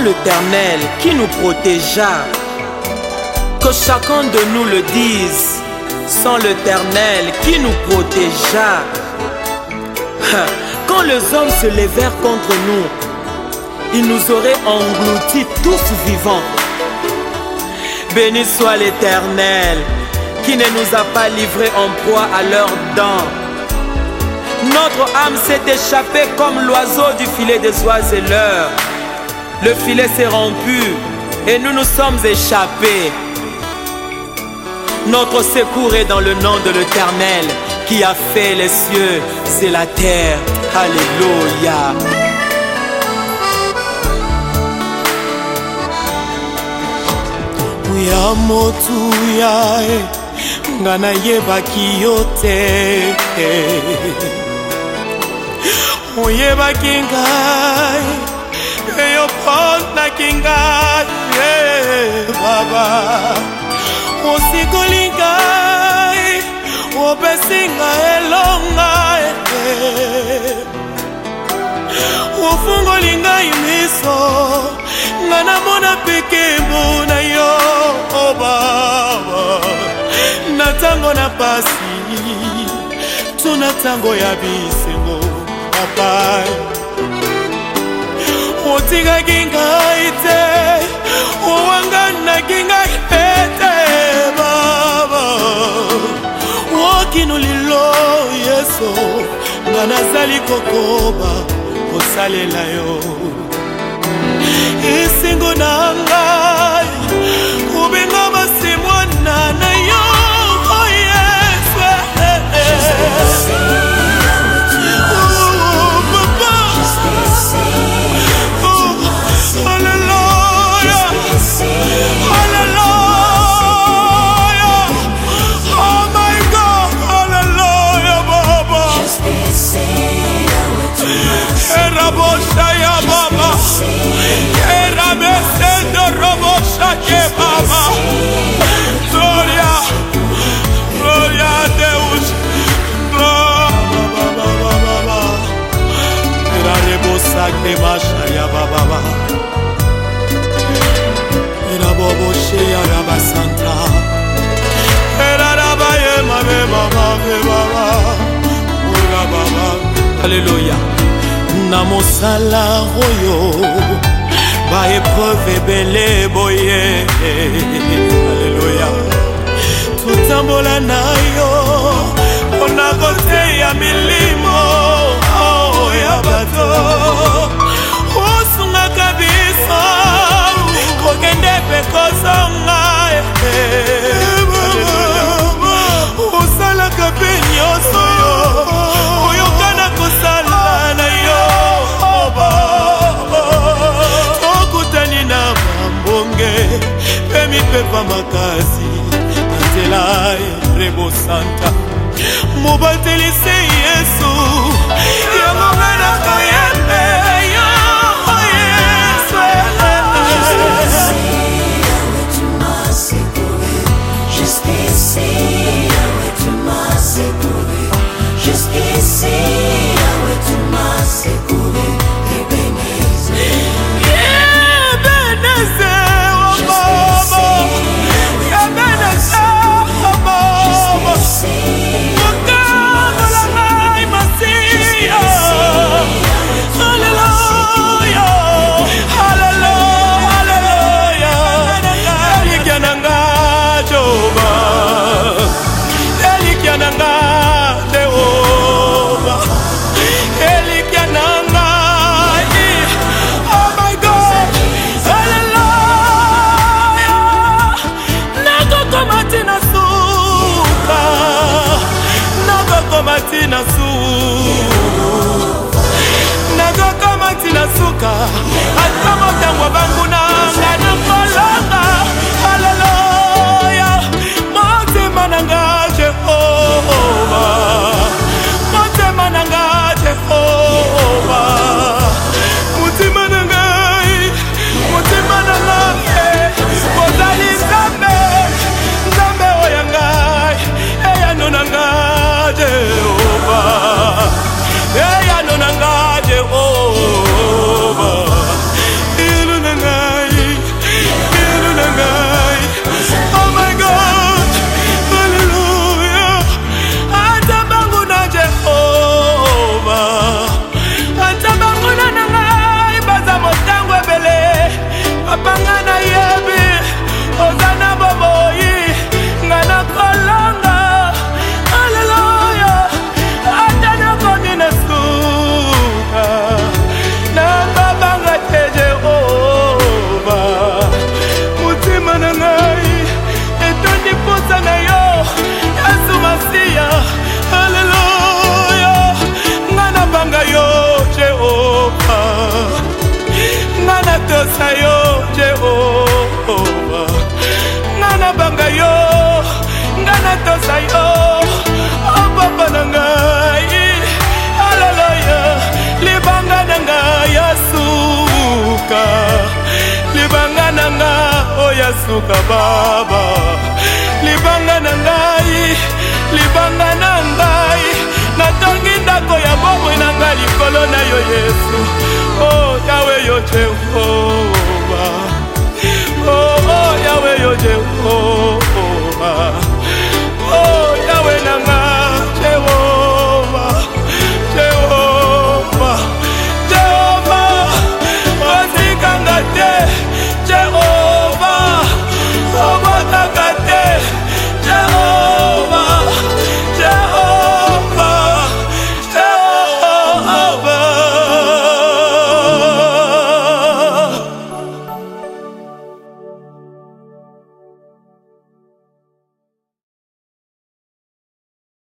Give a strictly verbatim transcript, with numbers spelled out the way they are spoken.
l'Éternel qui nous protégea. Que chacun de nous le dise, sans l'Éternel qui nous protégea. Quand les hommes se levèrent contre nous, ils nous auraient engloutis tous vivants. Béni soit l'Éternel qui ne nous a pas livrés en proie à leurs dents. Notre âme s'est échappée comme l'oiseau du filet des oiseleurs. Le filet s'est rompu et nous nous sommes échappés. Notre secours est dans le nom de l'Éternel qui a fait les cieux et la terre. Alléluia. Ya motu ya e ngana yebaki yote oyebaki ngai eyo ponaki ngai baba osikoli ngai opesi ngai elonga ofungoli ngai miso nga namona peke mbona yo baba na tango na pasi tuna tango ya bisengo papa otikaki ngai te owanganaki ngai pete baba wokinolilo yeso nga nazali kokoba kosalela yo esengo na ngai kubenga basi mwana na yo oh Yesu oh papa oh hallelujah hallelujah oh my God hallelujah baba erabosha ya baba Mesendo robosha que baba Gloria Gloria a Deus Baba baba baba Era rebosa que masha ya baba Era bobo shea raba santa Era raba ye mame baba baba Ora baba Alléluia Namosala royo ba épreuve ebele boye Alléluia tutambola na yo mpona koteya milimo oh, ya bato osungaka biso kokende mpe kozonga osalaka mpe nyonso yo oyokana kosala na yo Pemi pepa makasi Natela rebo santa Mobatelise Yesu Yamongana kayembe Yo Yesu Jusqu'ici, ouais tu m'as secouru Jusqu'ici, ouais tu m'as secouru Ebenezer Ebenezer ata motango banguna nga na kolanga haleluya motema nanga Jehova motema nanga Jehova motema nanga motema nanga ozali nzambe nzambe oyo ngai eyano nanga Jehova eyano nanga Jehova tosa yo Jehova ngana banga yo ngana tosa yo oh papa na ngai haleluya libanga na ngai yasuka libanga na ngai oh yasuka baba libanga na ngai libanga na ngai natongi ndako ya bomoi na ngai likolo na yo Yesu oh yawe yo Jehova